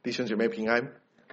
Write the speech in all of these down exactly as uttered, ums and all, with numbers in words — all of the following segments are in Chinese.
弟兄姐妹平安。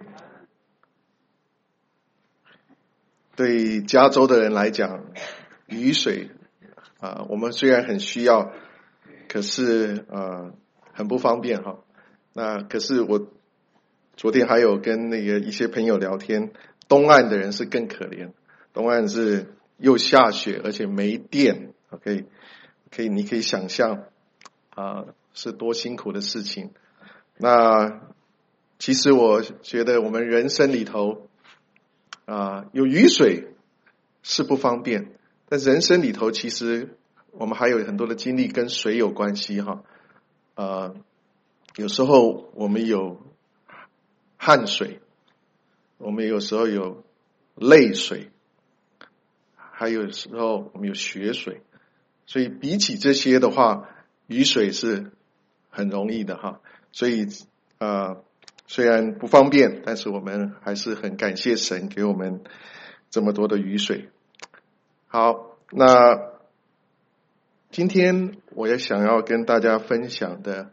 对加州的人来讲，雨水啊，我们虽然很需要，可是呃很不方便哈。那可是我昨天还有跟那个一些朋友聊天，东岸的人是更可怜，东岸是又下雪，而且没电。OK， 可以，你可以想象啊，是多辛苦的事情。那其实我觉得我们人生里头啊，有雨水是不方便，但人生里头其实我们还有很多的经历跟水有关系哈。呃，有时候我们有汗水，我们有时候有泪水，还有时候我们有血水，所以比起这些的话，雨水是很容易的哈。所以呃，虽然不方便，但是我们还是很感谢神给我们这么多的雨水。好，那今天我也想要跟大家分享的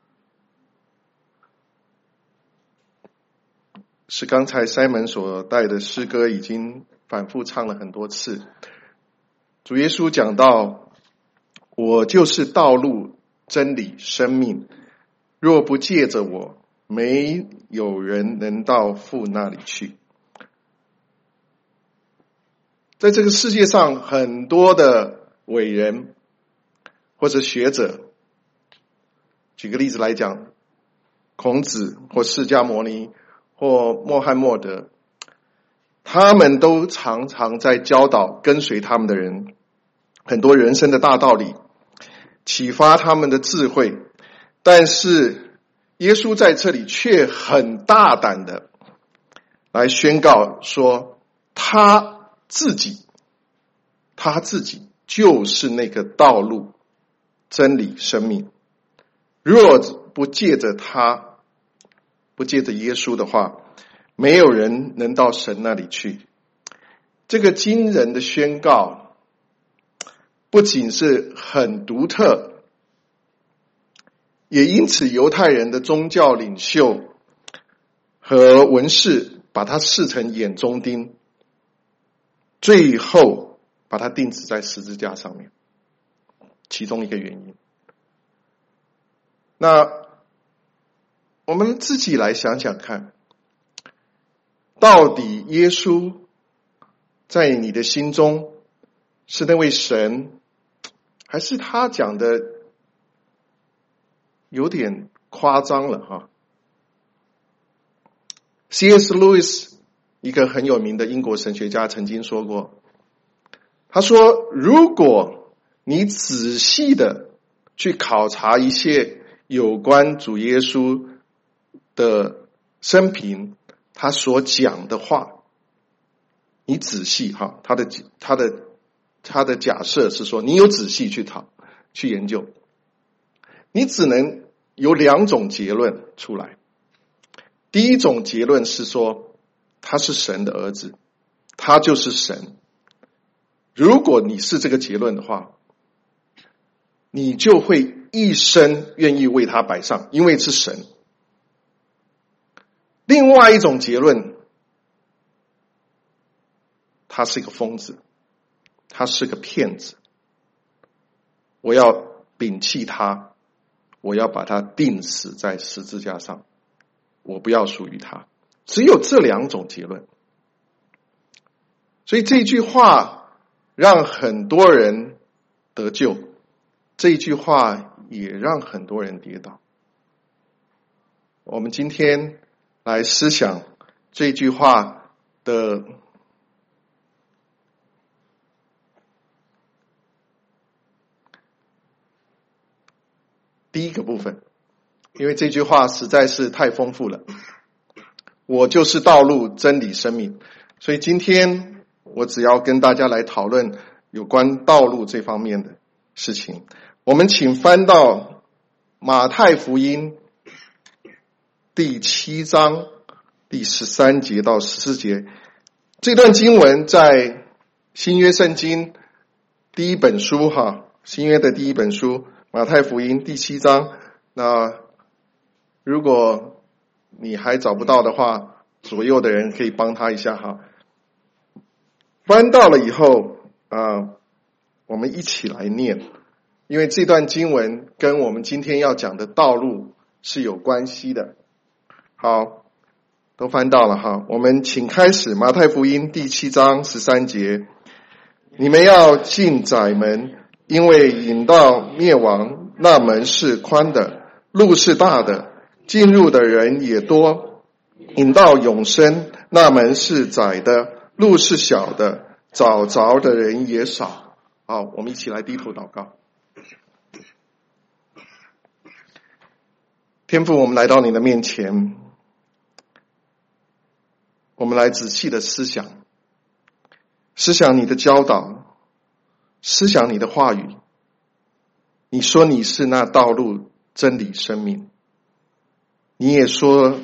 是刚才Simon所带的诗歌，已经反复唱了很多次。主耶稣讲到，我就是道路、真理、生命，若不借着我，没有人能到父那里去。在这个世界上，很多的伟人或者学者，举个例子来讲，孔子或释迦牟尼或穆罕默德，他们都常常在教导跟随他们的人很多人生的大道理，启发他们的智慧。但是耶稣在这里却很大胆的来宣告说，他自己他自己就是那个道路、真理、生命。若不借着他，不借着耶稣的话，没有人能到神那里去。这个惊人的宣告不仅是很独特，也因此犹太人的宗教领袖和文士把他视成眼中钉，最后把他钉死在十字架上面，其中一个原因。那我们自己来想想看，到底耶稣在你的心中是那位神，还是他讲的有点夸张了哈 ？C S. Lewis 一个很有名的英国神学家曾经说过，他说，如果你仔细的去考察一切有关主耶稣的生平，他所讲的话，你仔细哈，他的他的他的假设是说，你有仔细去讨去研究，你只能有两种结论出来。第一种结论是说，他是神的儿子，他就是神。如果你是这个结论的话，你就会一生愿意为他摆上，因为是神。另外一种结论，他是一个疯子，他是个骗子，我要摒弃他，我要把他钉死在十字架上，我不要属于他。只有这两种结论。所以这句话让很多人得救，这句话也让很多人跌倒。我们今天来思想这句话的第一个部分，因为这句话实在是太丰富了。我就是道路、真理、生命。所以今天我只要跟大家来讨论有关道路这方面的事情。我们请翻到马太福音第七章第十三节到十四节。这段经文在新约圣经第一本书哈，新约的第一本书马太福音第七章。那如果你还找不到的话，左右的人可以帮他一下哈。翻到了以后啊、呃，我们一起来念，因为这段经文跟我们今天要讲的道路是有关系的。好，都翻到了哈，我们请开始马太福音第七章十三节。你们要进窄门，因为引到灭亡那门是宽的，路是大的，进入的人也多；引到永生那门是窄的，路是小的，找着的人也少。好，我们一起来低头祷告。天父，我们来到你的面前，我们来仔细的思想思想你的教导，思想你的话语。你说你是那道路、真理、生命，你也说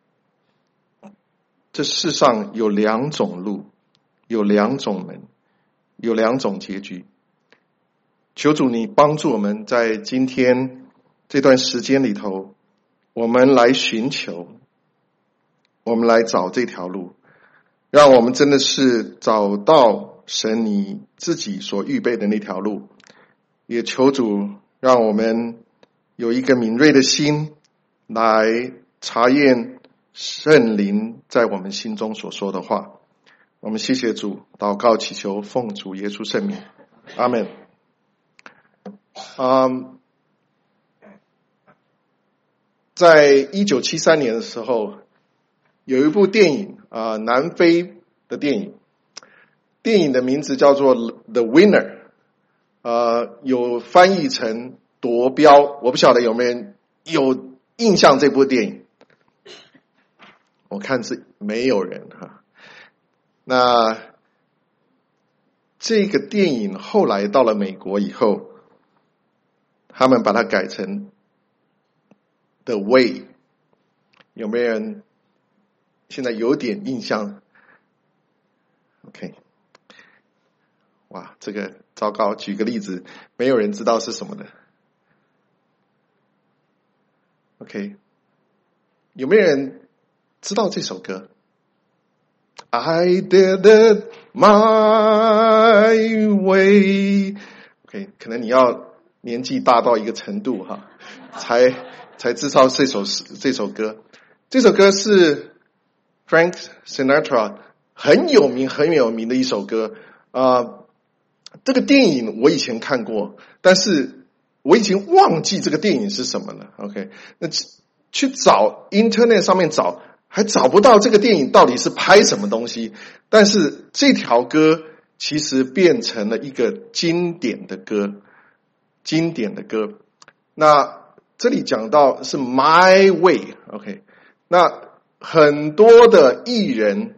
这世上有两种路，有两种门，有两种结局。求主你帮助我们在今天这段时间里头，我们来寻求，我们来找这条路，让我们真的是找到神你自己所预备的那条路。也求主让我们有一个敏锐的心来查验圣灵在我们心中所说的话。我们谢谢主，祷告祈求奉主耶稣圣名，阿们。嗯，在一九七三年的时候，有一部电影啊、呃，南非的电影，电影的名字叫做 The Winner， 呃，有翻译成夺标。我不晓得有没有人有印象这部电影？我看是没有人哈。那这个电影后来到了美国以后，他们把它改成 The Way， 有没有人现在有点印象 ？OK， 哇，这个糟糕！举个例子，没有人知道是什么的。OK， 有没有人知道这首歌 ？I did it my way。OK， 可能你要年纪大到一个程度哈，才才知道这首这首歌。这首歌是 Frank Sinatra 很有名很有名的一首歌啊、呃。这个电影我以前看过，但是我已经忘记这个电影是什么了。OK， 那去找 Internet 上面找，还找不到这个电影到底是拍什么东西。但是这条歌其实变成了一个经典的歌，经典的歌。那这里讲到是 My Way，OK， 那很多的艺人，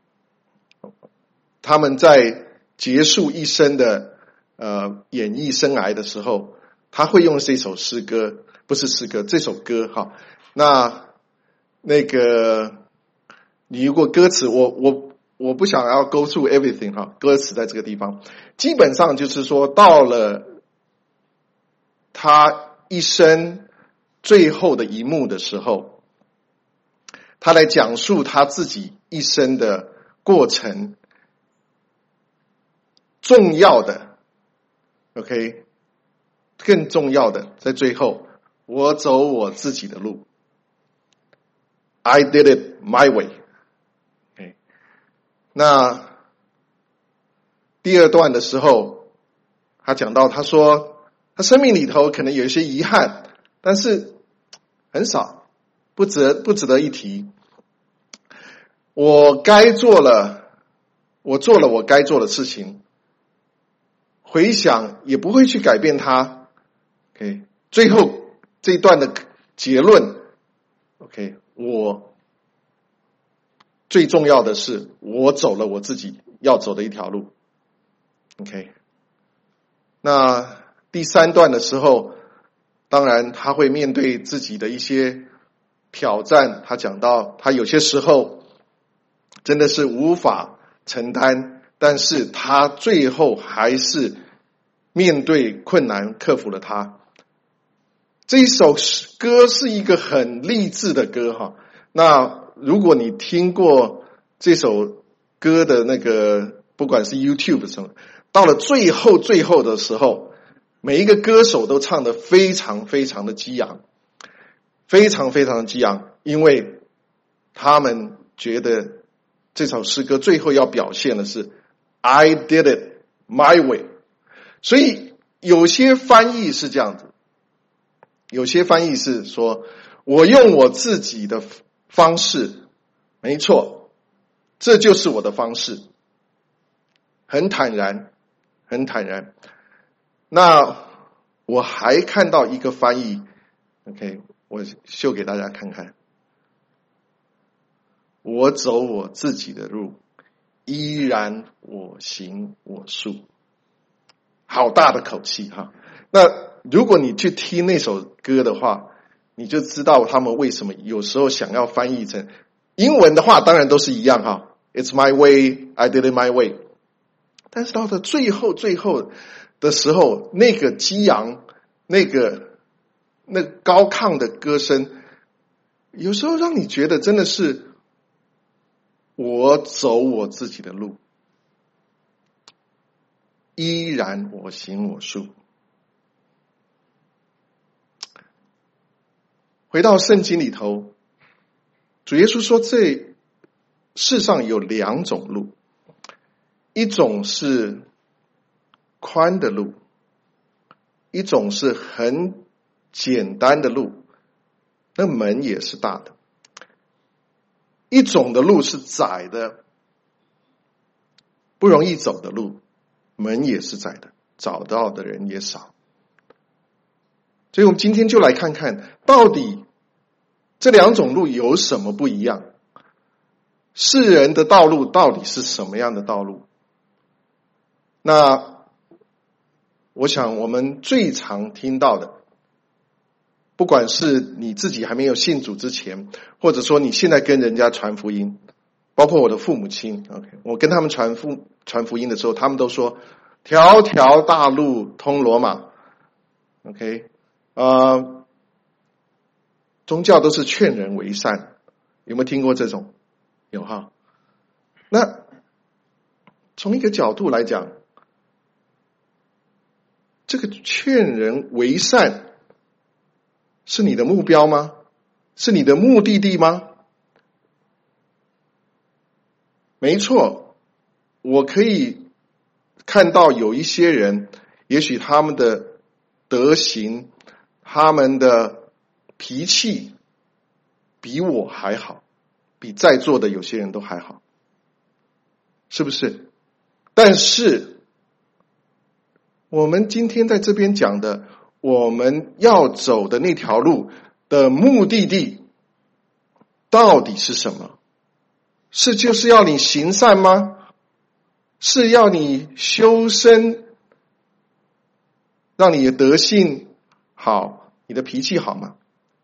他们在结束一生的呃演艺生涯的时候，他会用这首诗歌，不是诗歌，这首歌哈。那那个你如果歌词，我我我不想要 go through everything 哈，歌词在这个地方，基本上就是说到了他一生最后的一幕的时候，他来讲述他自己一生的过程。重要的 OK， 更重要的在最后，我走我自己的路， I did it my way。 OK， 那第二段的时候，他讲到，他说他生命里头可能有一些遗憾，但是很少，不值不值得一提。我该做了，我做了我该做的事情，回想也不会去改变它。OK， 最后这一段的结论 ，OK， 我最重要的是我走了我自己要走的一条路。OK， 那第三段的时候，当然他会面对自己的一些挑战，他讲到他有些时候真的是无法承担，但是他最后还是面对困难克服了它。这一首歌是一个很励志的歌哈， 那如果你听过这首歌的那个，不管是 YouTube 什么，到了最后最后的时候，每一个歌手都唱得非常非常的激昂，非常非常的激昂，因为他们觉得这首诗歌最后要表现的是 I did it my way。 所以有些翻译是这样子，有些翻译是说我用我自己的方式，没错，这就是我的方式，很坦然，很坦然。那我还看到一个翻译 OK， 我秀给大家看看，我走我自己的路，依然我行我素。好大的口气哈！那如果你去听那首歌的话，你就知道他们为什么有时候想要翻译成英文的话，当然都是一样哈 ，It's my way, I did it my way。但是到了最后最后的时候，那个激昂、那个那个高亢的歌声，有时候让你觉得真的是我走我自己的路，依然我行我素。回到圣经里头，主耶稣说这世上有两种路，一种是宽的路，一种是很简单的路，那门也是大的。一种的路是窄的，不容易走的路，门也是窄的，找到的人也少。所以我们今天就来看看，到底这两种路有什么不一样？世人的道路到底是什么样的道路？那我想我们最常听到的，不管是你自己还没有信主之前，或者说你现在跟人家传福音，包括我的父母亲 OK， 我跟他们传福传福音的时候，他们都说条条大路通罗马 OK， 呃，宗教都是劝人为善，有没有听过这种？有哈。那从一个角度来讲，这个劝人为善是你的目标吗？是你的目的地吗？没错，我可以看到有一些人，也许他们的德行，他们的脾气比我还好，比在座的有些人都还好，是不是？但是我们今天在这边讲的，我们要走的那条路的目的地到底是什么？是就是要你行善吗？是要你修身，让你的德性好，你的脾气好吗？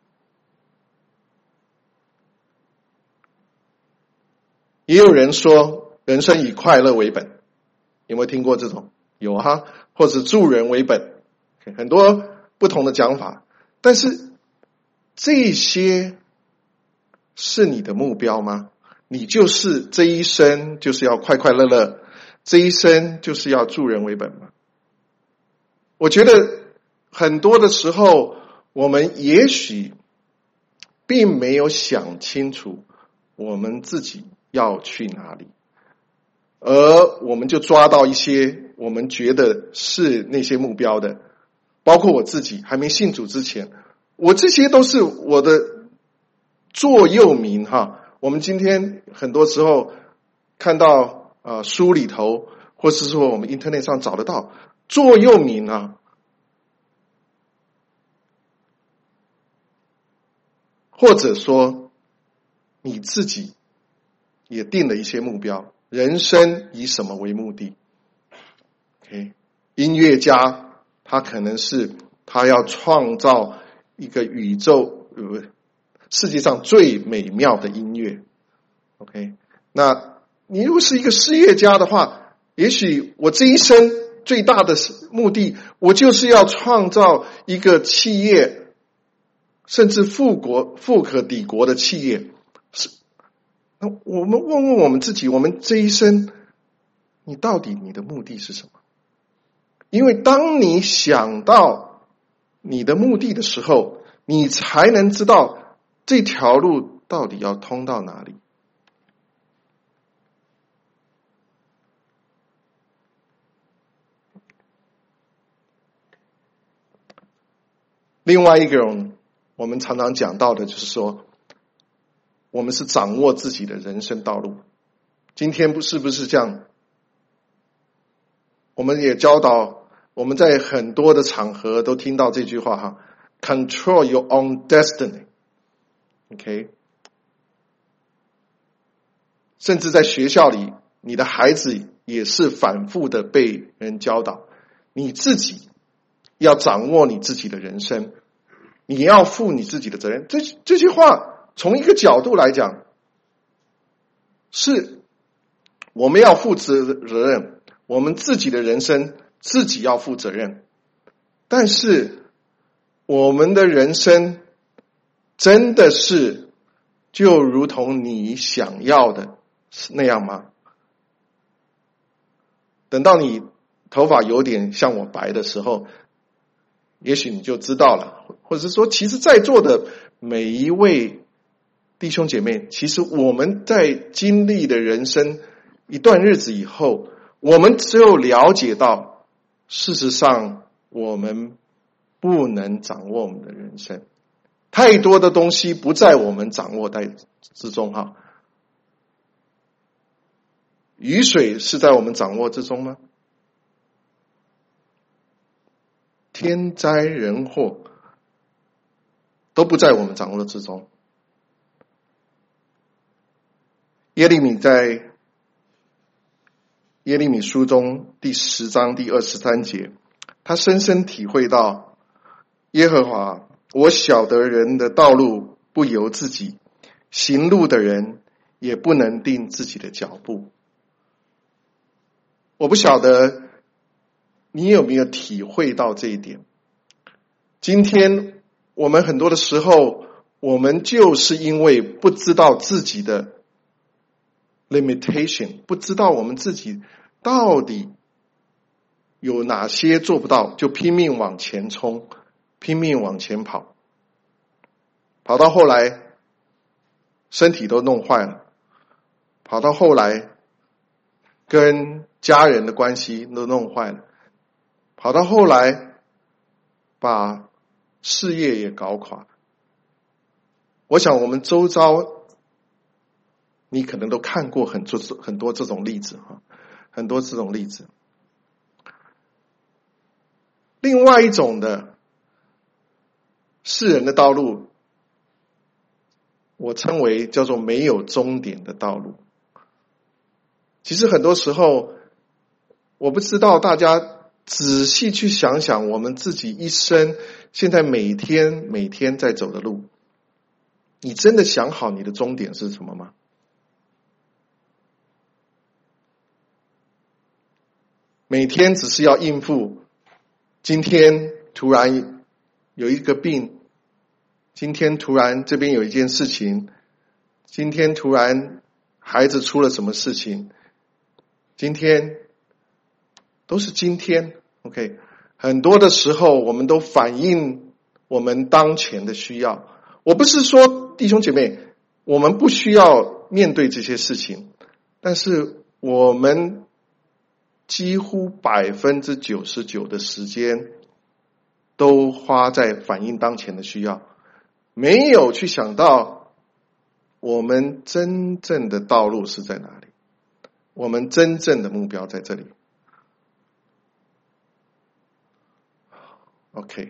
也有人说人生以快乐为本，有没有听过这种？有哈，或者助人为本，很多不同的讲法。但是这些是你的目标吗？你就是这一生就是要快快乐乐，这一生就是要助人为本吗？我觉得很多的时候，我们也许并没有想清楚我们自己要去哪里，而我们就抓到一些我们觉得是那些目标的，包括我自己还没信主之前，我这些都是我的座右铭哈。我们今天很多时候看到呃书里头，或是说我们 internet 上找得到座右铭啊，或者说你自己也定了一些目标，人生以什么为目的 ？OK， 音乐家他可能是他要创造一个宇宙呃世界上最美妙的音乐 ，OK。那你如果是一个事业家的话，也许我这一生最大的目的，我就是要创造一个企业，甚至富国富可敌国的企业， 那我们问问我们自己，我们这一生，你到底你的目的是什么？因为当你想到你的目的的时候，你才能知道这条路到底要通到哪里。另外一种我们常常讲到的就是说，我们是掌握自己的人生道路。今天不是不是这样？我们也教导，我们在很多的场合都听到这句话哈 ，Control your own destiny。OK， 甚至在学校里，你的孩子也是反复的被人教导，你自己要掌握你自己的人生，你要负你自己的责任。这这句话从一个角度来讲，是我们要负责任，我们自己的人生自己要负责任。但是我们的人生真的是就如同你想要的那样吗？等到你头发有点像我白的时候，也许你就知道了，或者是说，其实在座的每一位弟兄姐妹，其实我们在经历的人生一段日子以后，我们只有了解到，事实上我们不能掌握我们的人生，太多的东西不在我们掌握在之中哈。雨水是在我们掌握之中吗？天灾人祸都不在我们掌握之中。耶利米在耶利米书中第十章第二十三节，他深深体会到，耶和华，我晓得人的道路不由自己，行路的人也不能定自己的脚步。我不晓得你有没有体会到这一点。今天我们很多的时候，我们就是因为不知道自己的 limitation， 不知道我们自己到底有哪些做不到，就拼命往前冲，拼命往前跑，跑到后来身体都弄坏了，跑到后来跟家人的关系都弄坏了，跑到后来把事业也搞垮了。我想我们周遭你可能都看过很多很多这种例子哈，很多这种例子。另外一种的世人的道路，我称为叫做没有终点的道路。其实很多时候，我不知道大家仔细去想想，我们自己一生现在每天每天在走的路，你真的想好你的终点是什么吗？每天只是要应付，今天突然有一个病，今天突然这边有一件事情，今天突然孩子出了什么事情，今天都是今天 OK， 很多的时候我们都反映我们当前的需要。我不是说弟兄姐妹我们不需要面对这些事情，但是我们几乎百分之九十九的时间都花在反映当前的需要，没有去想到我们真正的道路是在哪里，我们真正的目标在这里。OK，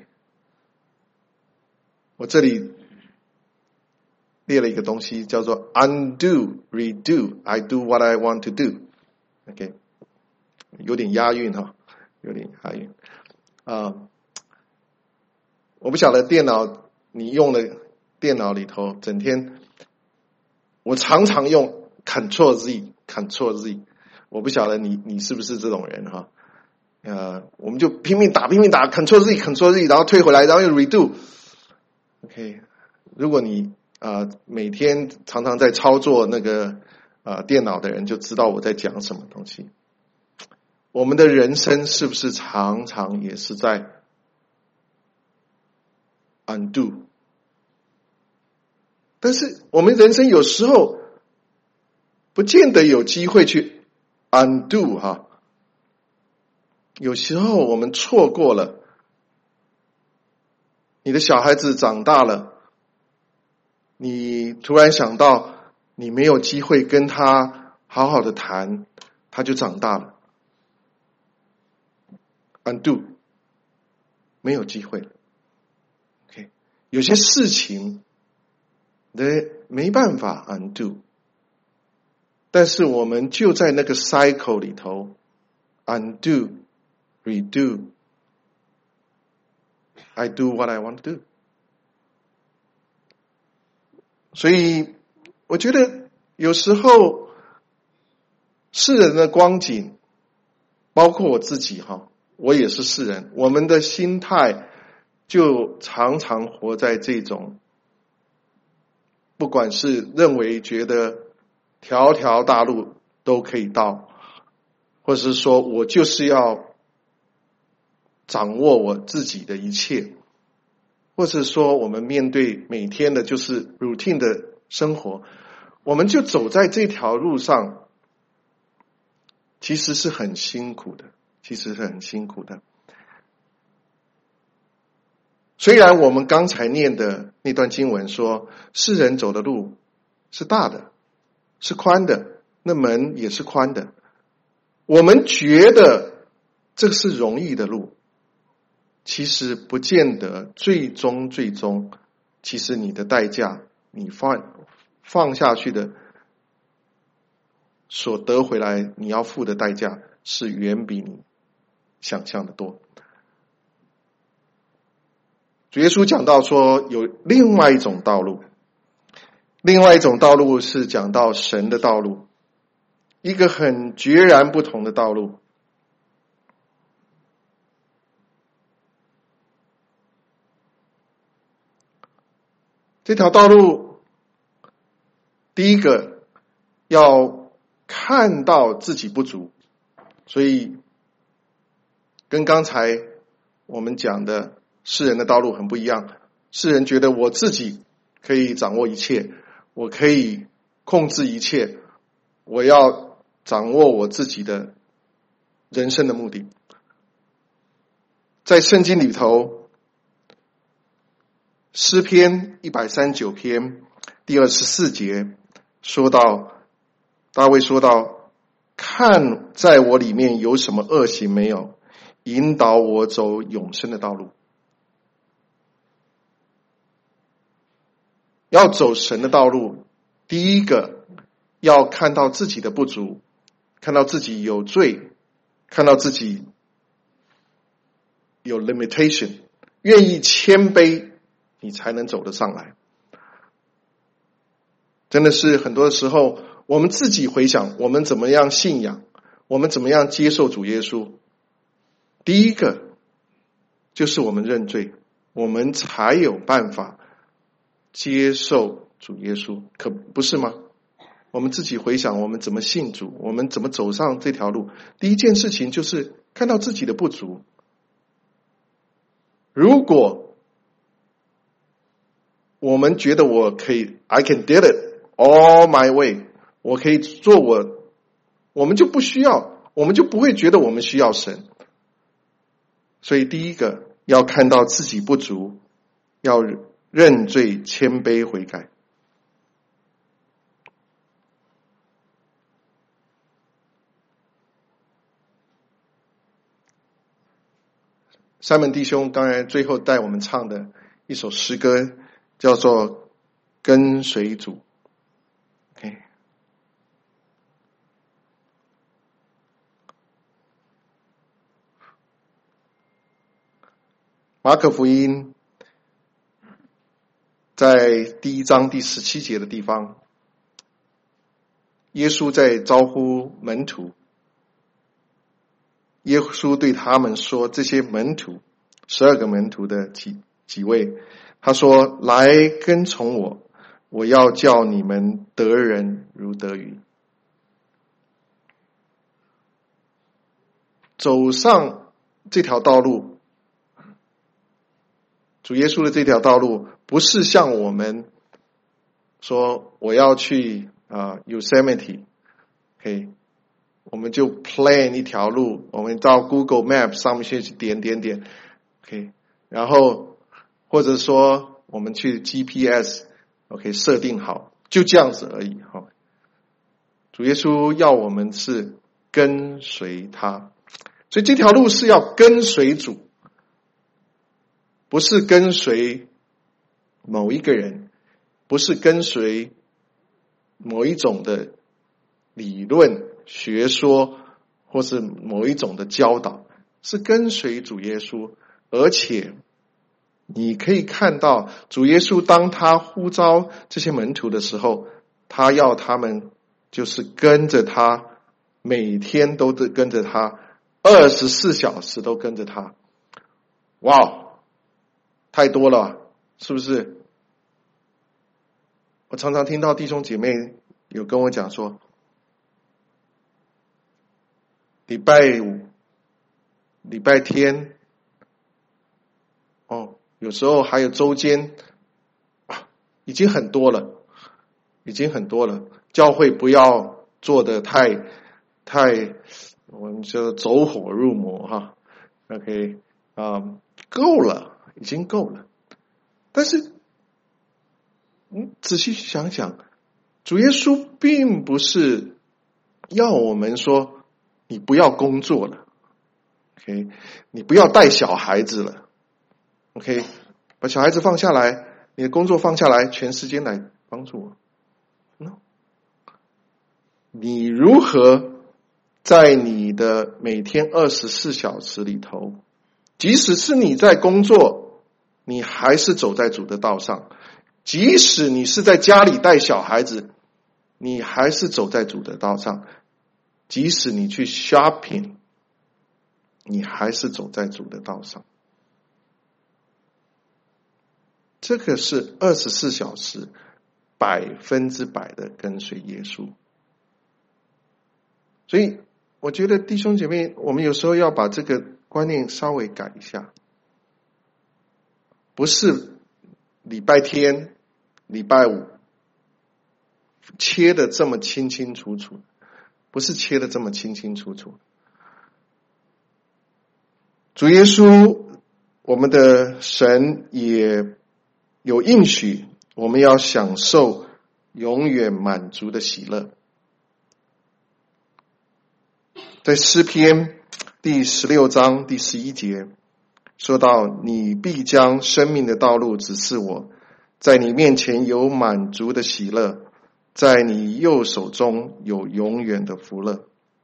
我这里列了一个东西叫做 undo redo I do what I want to do。 OK， 有点押韵哈，有点押韵啊、呃。我不晓得电脑你用的电脑里头整天，我常常用 Control Z Control Z， 我不晓得你你是不是这种人哈。呃，我们就拼命打拼命打 Control Z Control Z， 然后退回来，然后又 redo。OK， 如果你呃每天常常在操作那个呃电脑的人就知道我在讲什么东西。我们的人生是不是常常也是在 undo？ 但是我们人生有时候不见得有机会去 undo 哈。有时候我们错过了，你的小孩子长大了，你突然想到你没有机会跟他好好的谈，他就长大了。undo 没有机会了。Okay， 有些事情的没办法 undo， 但是我们就在那个 cycle 里头 undo redo I do what I want to do。 所以我觉得有时候世人的光景，包括我自己哈，我也是世人，我们的心态就常常活在这种，不管是认为觉得条条大路都可以到，或者是说我就是要掌握我自己的一切，或是说我们面对每天的就是 routine 的生活，我们就走在这条路上，其实是很辛苦的，其实是很辛苦的。虽然我们刚才念的那段经文说，世人走的路是大的，是宽的，那门也是宽的，我们觉得这是容易的路，其实不见得最终最终，其实你的代价，你放放下去的所得回来你要付的代价是远比你想象的多。主耶稣讲到说有另外一种道路，另外一种道路是讲到神的道路，一个很截然不同的道路。这条道路，第一个要看到自己不足，所以跟刚才我们讲的世人的道路很不一样。世人觉得我自己可以掌握一切，我可以控制一切，我要掌握我自己的人生的目的。在圣经里头，诗篇一百三十九篇第二十四节说到，大卫说到，看在我里面有什么恶行没有，引导我走永生的道路。要走神的道路，第一个要看到自己的不足，看到自己有罪，看到自己有 limitation， 愿意谦卑，你才能走得上来。真的是很多的时候，我们自己回想，我们怎么样信仰，我们怎么样接受主耶稣，第一个就是我们认罪，我们才有办法接受主耶稣，可不是吗？我们自己回想，我们怎么信主，我们怎么走上这条路，第一件事情就是看到自己的不足。如果我们觉得我可以 I can did it all my way， 我可以做我，我们就不需要，我们就不会觉得我们需要神。所以第一个要看到自己不足，要认罪谦卑悔改。三门弟兄刚才最后带我们唱的一首诗歌叫做跟随主。 okay。 马可福音在第一章第十七节的地方，耶稣在招呼门徒，耶稣对他们说，这些门徒十二个门徒的几几位，他说，来跟从我， 我要叫你们得人如得鱼。走上这条道路，主耶稣的这条道路，不是像我们说我要去啊、呃、Yosemite， OK， 我们就 plan 一条路，我们到 Google Map 上面去点点点 ，OK， 然后或者说我们去 G P S，OK， 设定好，就这样子而已哈。主耶稣要我们是跟随他，所以这条路是要跟随主，不是跟随某一个人，不是跟随某一种的理论学说，或是某一种的教导，是跟随主耶稣。而且你可以看到主耶稣当他呼召这些门徒的时候，他要他们就是跟着他，每天都跟着他，二十四小时都跟着他。哇，太多了，是不是？我常常听到弟兄姐妹有跟我讲说，礼拜五、礼拜天，哦，有时候还有周间，已经很多了，已经很多了。教会不要做得太太，我们叫走火入魔哈。OK， 啊、嗯，够了，已经够了。但是，嗯，仔细想想，主耶稣并不是要我们说你不要工作了 ，OK， 你不要带小孩子了 ，OK， 把小孩子放下来，你的工作放下来，全时间来帮助我。No， 你如何在你的每天二十四小时里头，即使是你在工作，你还是走在主的道上；即使你是在家里带小孩子，你还是走在主的道上；即使你去 shopping， 你还是走在主的道上。这个是二十四小时百分之百的跟随耶稣。所以我觉得弟兄姐妹，我们有时候要把这个观念稍微改一下，不是礼拜天、礼拜五切的这么清清楚楚，不是切的这么清清楚楚。主耶稣，我们的神也有应许，我们要享受永远满足的喜乐。在诗篇第十六章第十一节说到，你必将生命的道路指示我，在你面前有满足的喜乐，在你右手中有永远的福乐。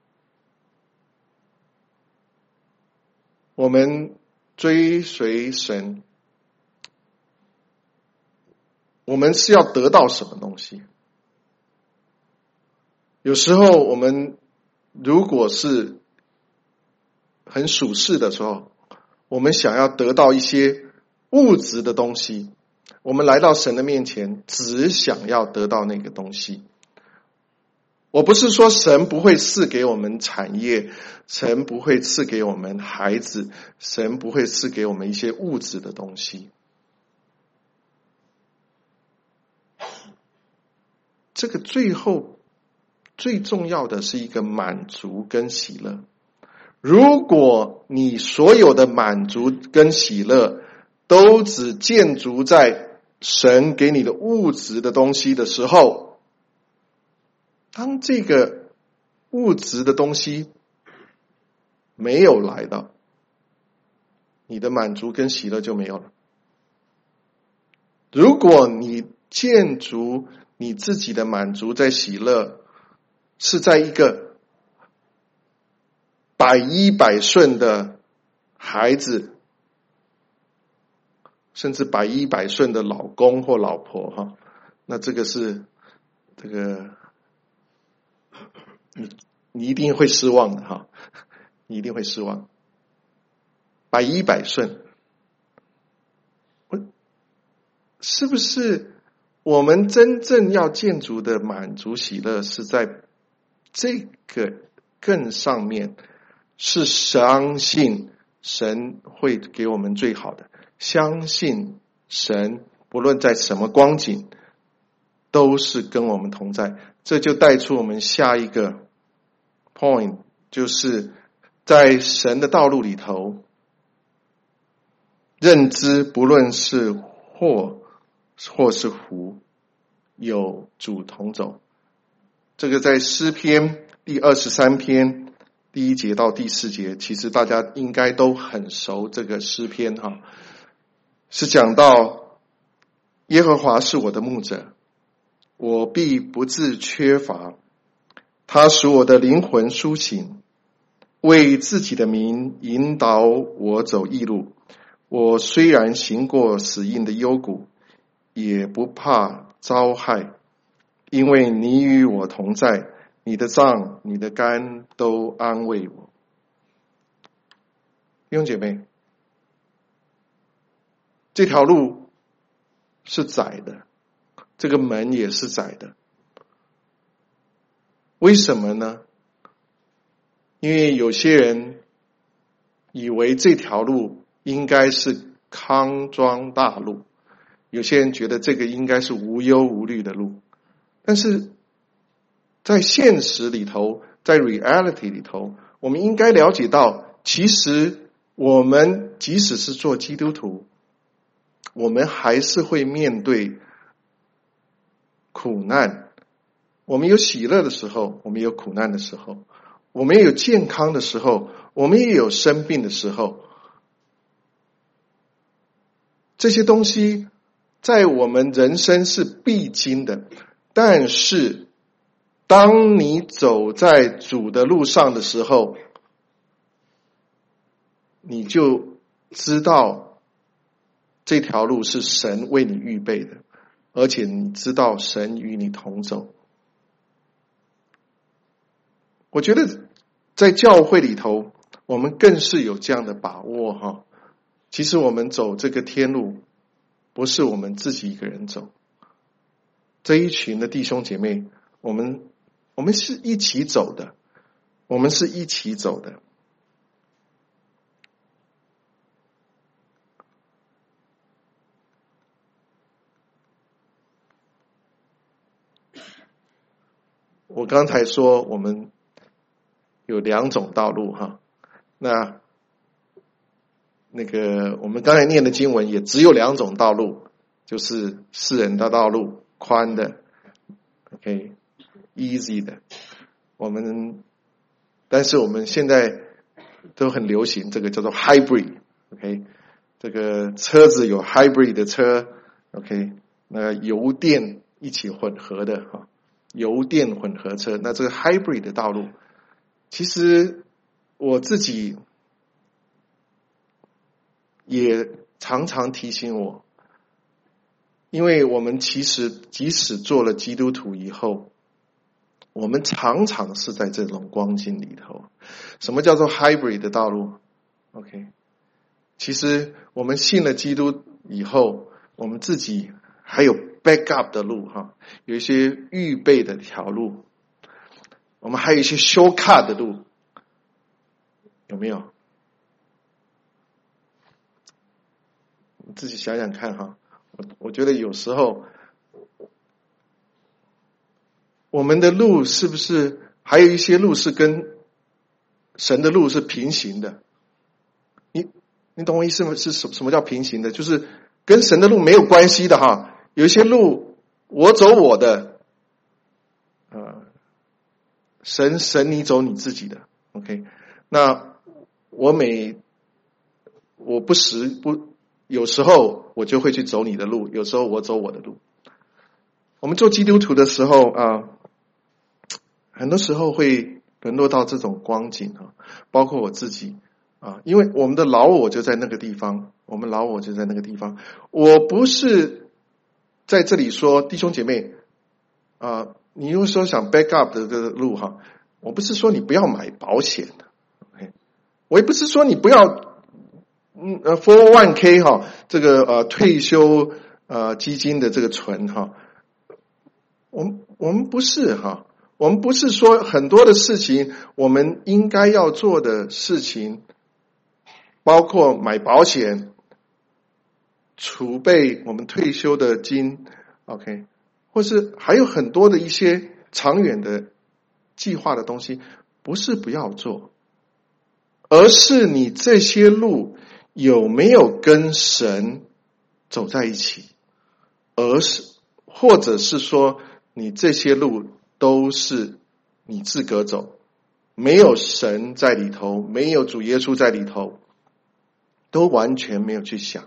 我们追随神，我们是要得到什么东西？有时候我们如果是很属世的时候，我们想要得到一些物质的东西，我们来到神的面前，只想要得到那个东西。我不是说神不会赐给我们产业，神不会赐给我们孩子，神不会赐给我们一些物质的东西。这个最后最重要的是一个满足跟喜乐。如果你所有的满足跟喜乐都只建筑在神给你的物质的东西的时候，当这个物质的东西没有来到，你的满足跟喜乐就没有了。如果你建筑你自己的满足在喜乐是在一个百依百顺的孩子，甚至百依百顺的老公或老婆哈，那这个是这个你你一定会失望的哈，你一定会失望。百依百顺，是不是我们真正要见主的满足喜乐是在这个更上面，是相信神会给我们最好的，相信神不论在什么光景都是跟我们同在。这就带出我们下一个 point， 就是在神的道路里头，认知不论是祸或是福，有主同走。这个在诗篇第二十三篇第一节到第四节，其实大家应该都很熟这个诗篇哈，是讲到耶和华是我的牧者，我必不致缺乏，他使我的灵魂苏醒，为自己的名引导我走义路。我虽然行过死荫的幽谷，也不怕遭害，因为你与我同在，你的杖你的竿都安慰我。弟兄姐妹，这条路是窄的，这个门也是窄的。为什么呢？因为有些人以为这条路应该是康庄大路，有些人觉得这个应该是无忧无虑的路，但是在现实里头，在 reality 里头，我们应该了解到，其实我们即使是做基督徒，我们还是会面对苦难。我们有喜乐的时候，我们有苦难的时候，我们也有健康的时候，我们也有生病的时候。这些东西在我们人生是必经的，但是当你走在主的路上的时候，你就知道这条路是神为你预备的，而且你知道神与你同走。我觉得在教会里头，我们更是有这样的把握哈。其实我们走这个天路，不是我们自己一个人走，这一群的弟兄姐妹，我们我们是一起走的，我们是一起走的。我刚才说我们有两种道路哈，那那个我们刚才念的经文也只有两种道路，就是世人的道路，宽的 OK easy 的。我们但是我们现在都很流行这个叫做 hybrid OK， 这个车子有 hybrid 的车 OK， 那油电一起混合的哈，油电混合车。那这个 hybrid 的道路，其实我自己也常常提醒我，因为我们其实即使做了基督徒以后，我们常常是在这种光景里头。什么叫做 hybrid 的道路 OK， 其实我们信了基督以后，我们自己还有 backup 的路哈，有一些预备的条路，我们还有一些 shortcut 的路，有没有？自己想想看哈，我我觉得有时候我们的路是不是还有一些路是跟神的路是平行的？你你懂我意思吗？是什什么叫平行的？就是跟神的路没有关系的哈。有一些路我走我的，呃，神神你走你自己的 OK。那我每我不时不。有时候我就会去走你的路，有时候我走我的路。我们做基督徒的时候啊，很多时候会沦落到这种光景啊，包括我自己啊，因为我们的老我就在那个地方，我们老我就在那个地方。我不是在这里说弟兄姐妹啊，你又说想 back up 的这个路哈，我不是说你不要买保险的 ，OK， 我也不是说你不要。嗯呃 ，four oh one k 哈，这个呃退休呃基金的这个存哈， 我们我们不是哈，我们不是说很多的事情，我们应该要做的事情，包括买保险、储备我们退休的金 ，OK， 或是还有很多的一些长远的计划的东西，不是不要做，而是你这些路有没有跟神走在一起，而是或者是说你这些路都是你自个走，没有神在里头，没有主耶稣在里头，都完全没有去想，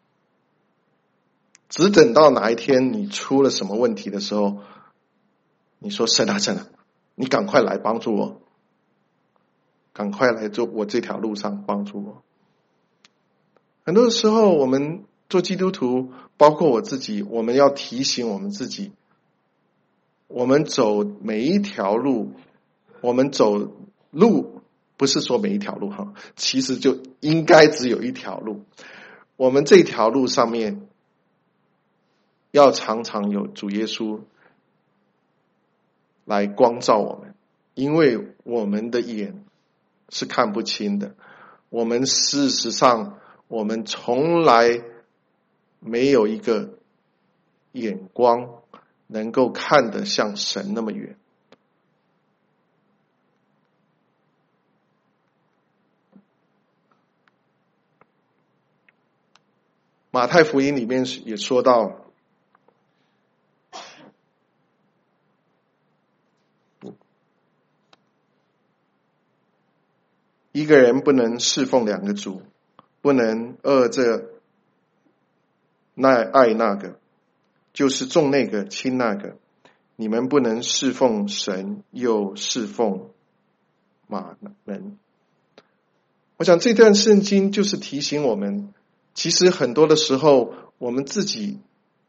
只等到哪一天你出了什么问题的时候，你说神啊神啊，你赶快来帮助我，赶快来做我这条路上帮助我。很多时候我们做基督徒，包括我自己，我们要提醒我们自己，我们走每一条路，我们走路不是说每一条路哈，其实就应该只有一条路。我们这条路上面要常常有主耶稣来光照我们，因为我们的眼是看不清的，我们事实上我们从来没有一个眼光能够看得像神那么远。马太福音里面也说到，一个人不能侍奉两个主，不能恶这那爱那个，就是重那个轻那个。你们不能侍奉神又侍奉马门。我想这段圣经就是提醒我们，其实很多的时候我们自己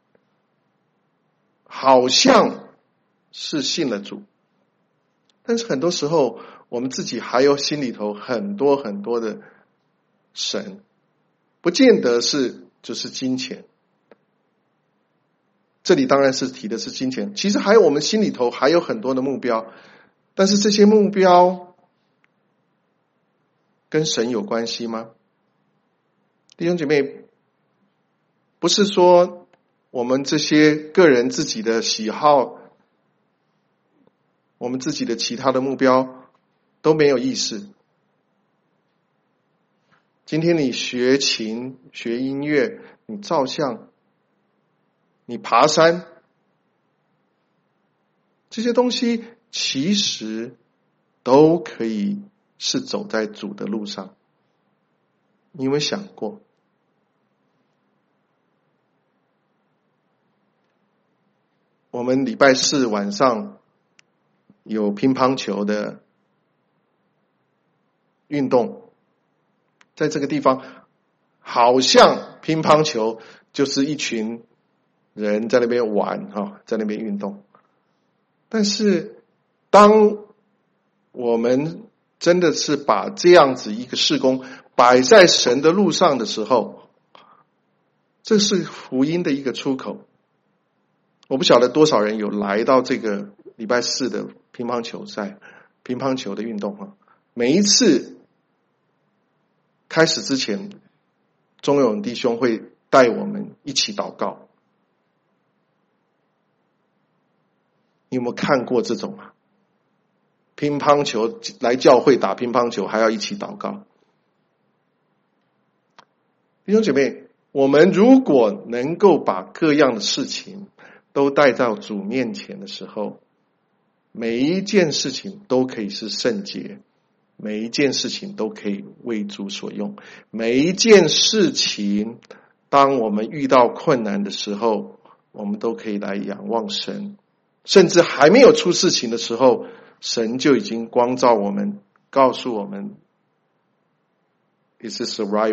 好像是信了主，但是很多时候我们自己还有心里头很多很多的神，不见得是就是金钱。这里当然是提的是金钱，其实还有我们心里头还有很多的目标，但是这些目标跟神有关系吗？弟兄姐妹，不是说我们这些个人自己的喜好，我们自己的其他的目标都没有意思。今天你学琴、学音乐，你照相，你爬山，这些东西其实都可以是走在主的路上。你有没有想过？我们礼拜四晚上有乒乓球的运动，在这个地方好像乒乓球就是一群人在那边玩，在那边运动。但是当我们真的是把这样子一个事工摆在神的路上的时候，这是福音的一个出口。我不晓得多少人有来到这个礼拜四的乒乓球赛、乒乓球的运动啊。每一次开始之前，钟勇弟兄会带我们一起祷告。你有没有看过这种啊？乒乓球来教会打乒乓球还要一起祷告。弟兄姐妹，我们如果能够把各样的事情都带到主面前的时候，每一件事情都可以是圣洁，每一件事情都可以为主所用，每一件事情当我们遇到困难的时候，我们都可以来仰望神，甚至还没有出事情的时候，神就已经光照我们，告诉我们 Is this the right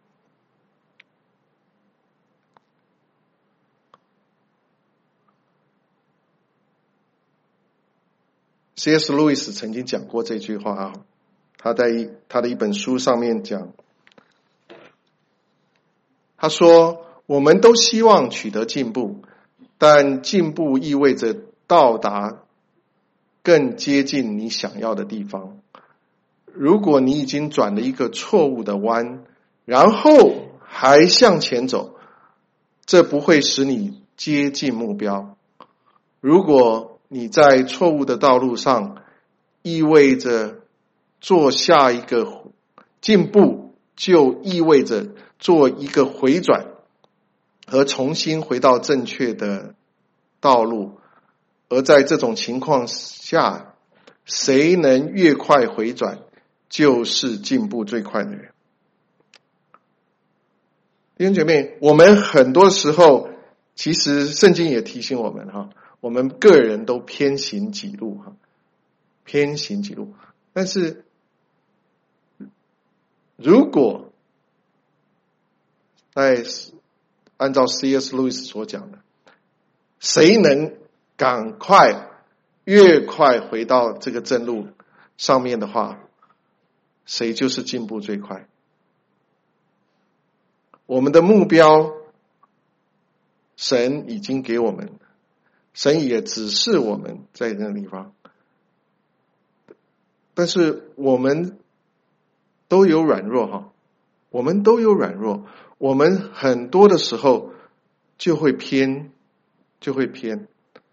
way？C S. Lewis 曾经讲过这句话啊，他在他的一本书上面讲，他说：“我们都希望取得进步，但进步意味着到达更接近你想要的地方。如果你已经转了一个错误的弯，然后还向前走，这不会使你接近目标。如果你在错误的道路上，意味着做下一个进步，就意味着做一个回转和重新回到正确的道路。而在这种情况下，谁能越快回转，就是进步最快的人。弟兄姐妹，我们很多时候，其实圣经也提醒我们哈，我们个人都偏行己路哈，偏行己路。但是，如果在按照 C S Lewis 所讲的，谁能赶快越快回到这个正路上面的话，谁就是进步最快。我们的目标，神已经给我们，神也指示我们在那个地方。但是我们都有软弱哈，我们都有软弱，我们很多的时候就会偏，就会偏。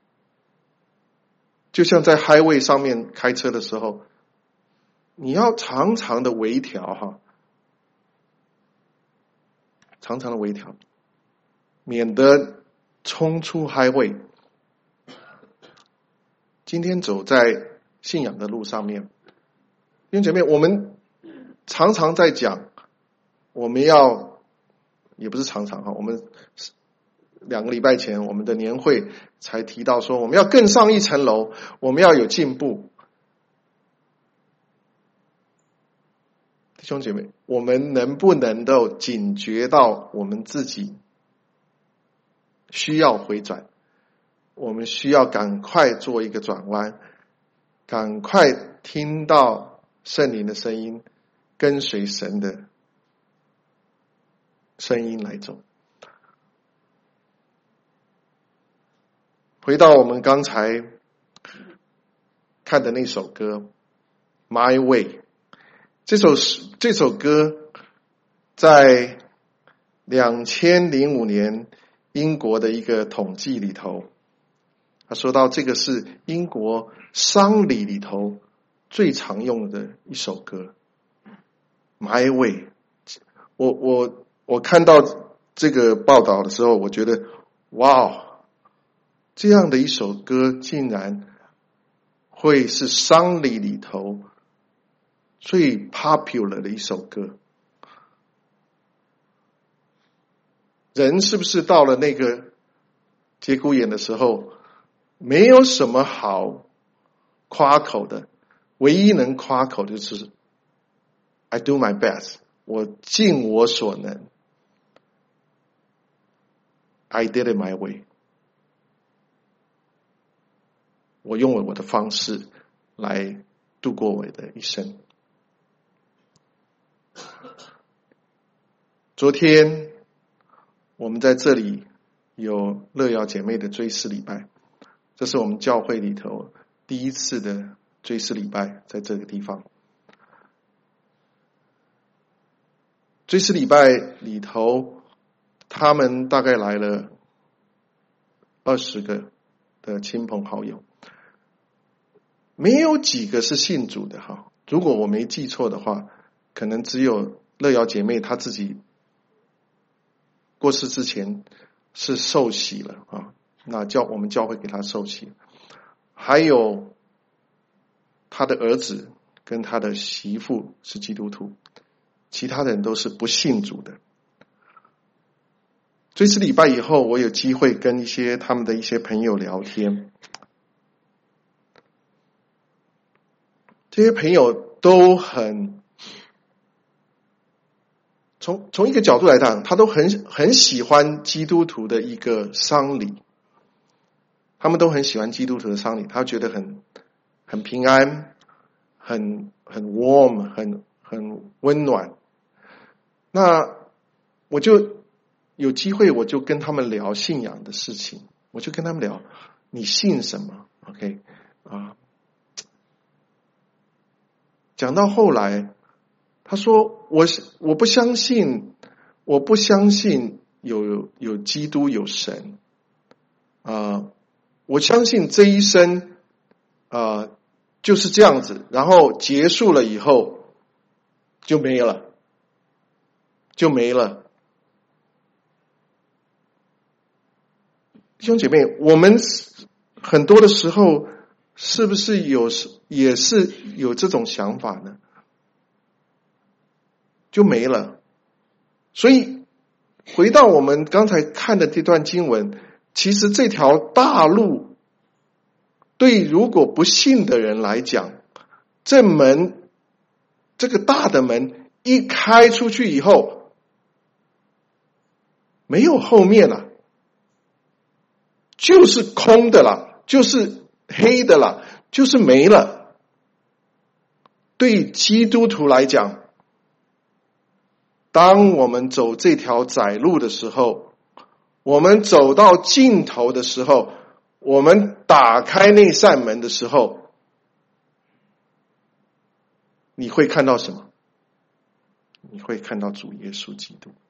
就像在 highway 上面开车的时候，你要常常的微调哈，常常的微调，免得冲出 highway。今天走在信仰的路上面，弟兄姐妹，我们常常在讲，我们要，也不是常常哈，我们两个礼拜前我们的年会才提到说，我们要更上一层楼，我们要有进步。弟兄姐妹，我们能不能够警觉到我们自己需要回转，我们需要赶快做一个转弯，赶快听到圣灵的声音，跟随神的声音来走。回到我们刚才看的那首歌 My Way， 这首这首歌在两千零五年英国的一个统计里头，他说到这个是英国丧礼里头最常用的一首歌 My Way。 我我我看到这个报道的时候，我觉得哇，这样的一首歌竟然会是丧礼里头最 popular 的一首歌。人是不是到了那个节骨眼的时候，没有什么好夸口的，唯一能夸口的就是 I do my best， 我尽我所能， I did it my way， 我用了我的方式来度过我的一生。昨天我们在这里有乐瑶姐妹的追思礼拜，这是我们教会里头第一次的追思礼拜，在这个地方。追思礼拜里头，他们大概来了二十个的亲朋好友，没有几个是信主的哈。如果我没记错的话，可能只有乐瑶姐妹她自己过世之前是受洗了啊，那教我们教会给她受洗，还有她的儿子跟她的媳妇是基督徒，其他人都是不信主的。追思礼拜以后，我有机会跟一些他们的一些朋友聊天，这些朋友都很从从一个角度来讲，他都很很喜欢基督徒的一个丧礼，他们都很喜欢基督徒的丧礼，他觉得很很平安，很很 warm， 很很温暖。那我就有机会，我就跟他们聊信仰的事情，我就跟他们聊，你信什么？ OK 啊，讲到后来，他说：“我我不相信，我不相信有有基督有神啊、呃，我相信这一生啊、呃、就是这样子，然后结束了以后就没了，就没了。”弟兄姐妹，我们很多的时候是不是有也是有这种想法呢？就没了。所以回到我们刚才看的这段经文，其实这条大路对如果不信的人来讲，这门这个大的门一开出去以后，没有后面了，就是空的了，就是黑的了，就是没了。对基督徒来讲，当我们走这条窄路的时候，我们走到尽头的时候，我们打开那扇门的时候，你会看到什么？你会看到主耶稣基督，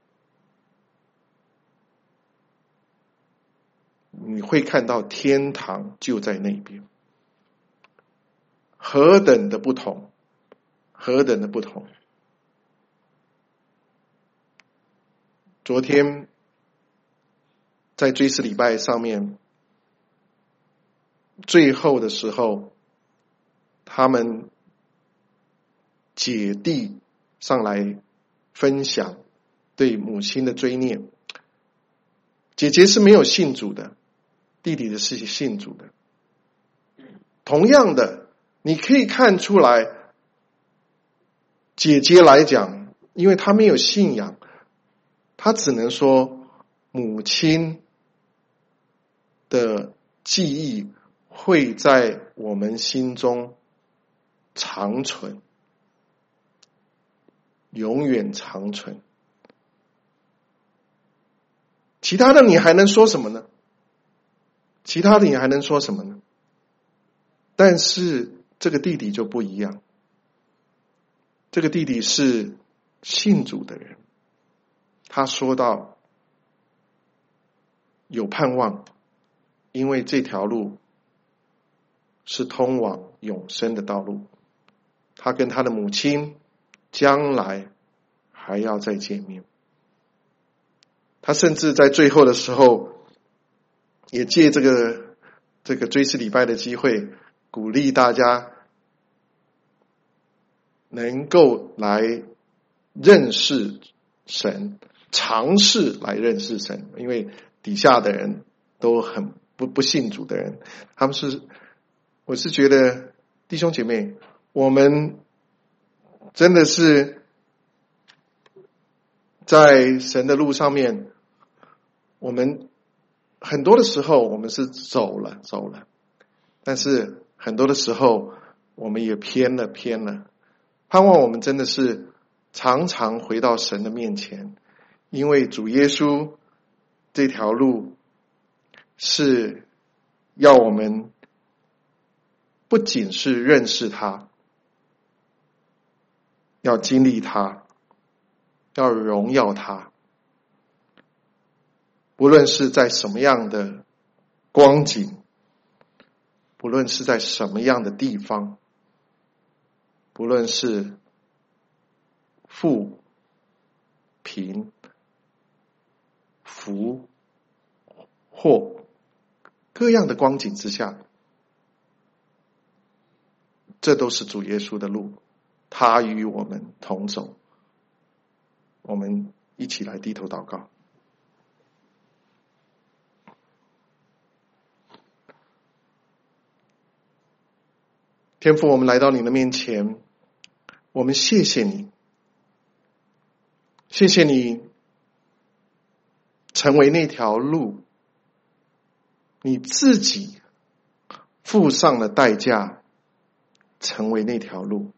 你会看到天堂就在那边。何等的不同，何等的不同。昨天在追思礼拜上面，最后的时候，他们姐弟上来分享对母亲的追念。姐姐是没有信主的，弟弟的是信主的。同样的，你可以看出来，姐姐来讲，因为她没有信仰，她只能说母亲的记忆会在我们心中长存，永远长存。其他的你还能说什么呢？其他的你还能说什么呢？但是这个弟弟就不一样，这个弟弟是信主的人，他说到有盼望，因为这条路是通往永生的道路，他跟他的母亲将来还要再见面。他甚至在最后的时候也借这个这个追思礼拜的机会，鼓励大家能够来认识神，尝试来认识神。因为底下的人都很不不信主的人，他们是我是觉得弟兄姐妹，我们真的是在神的路上面，我们很多的时候我们是走了走了，但是很多的时候我们也偏了偏了。盼望我们真的是常常回到神的面前，因为主耶稣这条路是要我们不仅是认识他，要经历他，要荣耀他。不论是在什么样的光景，不论是在什么样的地方，不论是富、贫、福、祸，各样的光景之下，这都是主耶稣的路，他与我们同走。我们一起来低头祷告。天父，我们来到你的面前，我们谢谢你，谢谢你成为那条路，你自己付上了代价，成为那条路，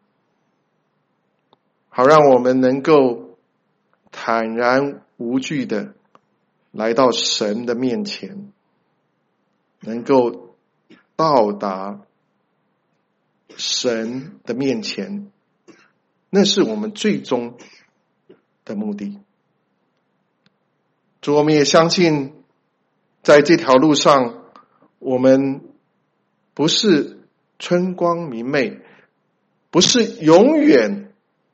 好让我们能够坦然无惧的来到神的面前，能够到达神的面前，那是我们最终的目的。主，我们也相信在这条路上，我们不是春光明媚，不是永远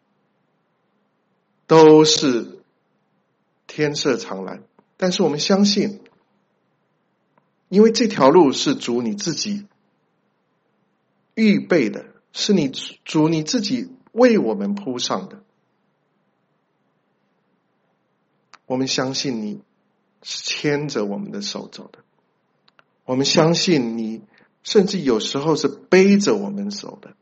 都是天色常蓝，但是我们相信，因为这条路是主你自己预备的，是你主你自己为我们铺上的。我们相信你是牵着我们的手走的，我们相信你甚至有时候是背着我们走的。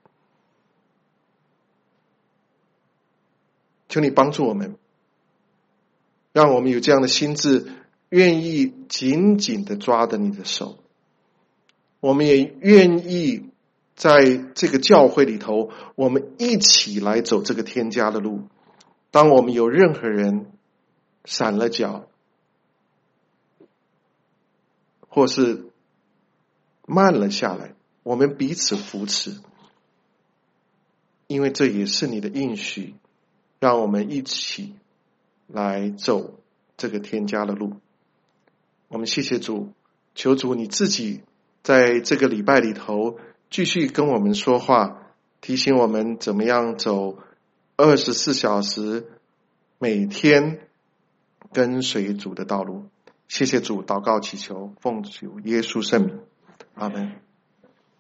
求你帮助我们，让我们有这样的心志，愿意紧紧地抓着你的手。我们也愿意在这个教会里头，我们一起来走这个天家的路。当我们有任何人闪了脚，或是慢了下来，我们彼此扶持，因为这也是你的应许，让我们一起来走这个天家的路。我们谢谢主，求主你自己在这个礼拜里头继续跟我们说话，提醒我们怎么样走二十四小时每天跟随主的道路。谢谢主，祷告祈求，奉主耶稣圣名，阿们。